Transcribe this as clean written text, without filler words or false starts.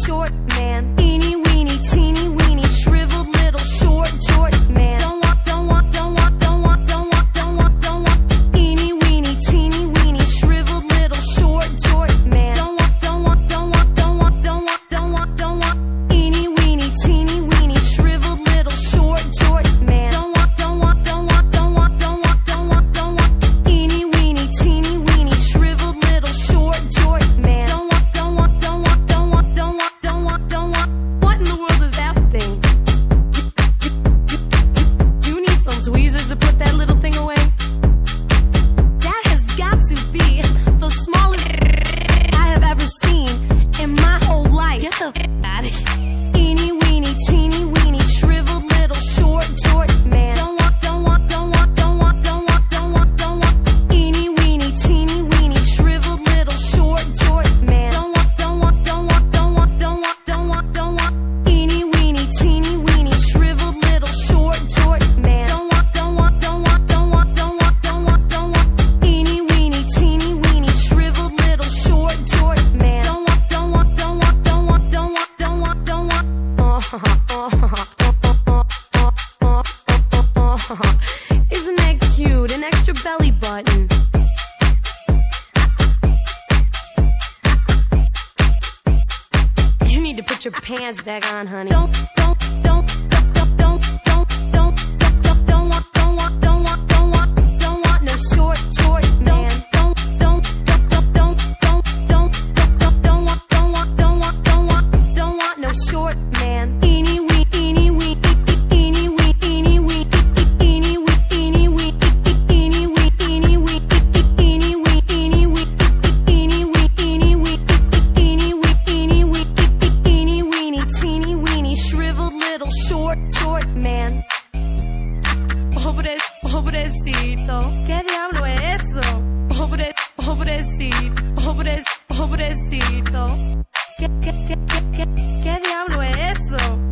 short man. Eeny weeny, teeny weeny, shriveled little short man. Don't want, don't want, don't want, don't want, don't want, don't want, don't want. Eeny weeny, teeny weeny, shriveled little short man. Don't want, don't want, don't want, don't want, don't want, don't want, don't want. Eeny weeny, teeny weeny, shriveled little short man. Don't want, don't want, don't want, don't want, don't want, don't want, don't want. Eeny weeny, teeny weeny, shriveled little short man. Don't want, don't want, don't want, don't want, don't want, don't want, don't want. What in the world is that thing? You need some tweezers to put that little thing away? That has got to be the smallest I have ever seen in my whole life. Get the f out of here. Eeny weeny, teeny weeny, shriveled little short man. Don't want, don't want, don't want, don't want, don't want, don't want, don't want. Eeny weeny, teeny weeny, shriveled little short man. Don't want, don't want, don't want, don't want, don't want, don't want, don't want. Eeny weeny, teeny weeny, shriveled little short man. Don't want, don't want, don't want, don't want, don't want, don't want, don't want. Eeny weeny, teeny weeny, shriveled little short man. Don't want, don't want, don't want, don't want, don't want, don't want, don't want. Isn't that cute? An extra belly button. You need to put your pants back on, honey. Don't want, don't want no short man. Don't want no short man. Eeny wee, eeny wee, eeny wee, eeny wee, eeny wee, eeny wee, eeny wee, eeny wee, eeny wee, eeny wee, eeny wee, eeny wee, eeny wee, eeny wee, eeny weeny, teeny weeny, shriveled little short man. Pobrecito, ¿qué diablo es eso? Pobrecito, ¿qué diablo es eso?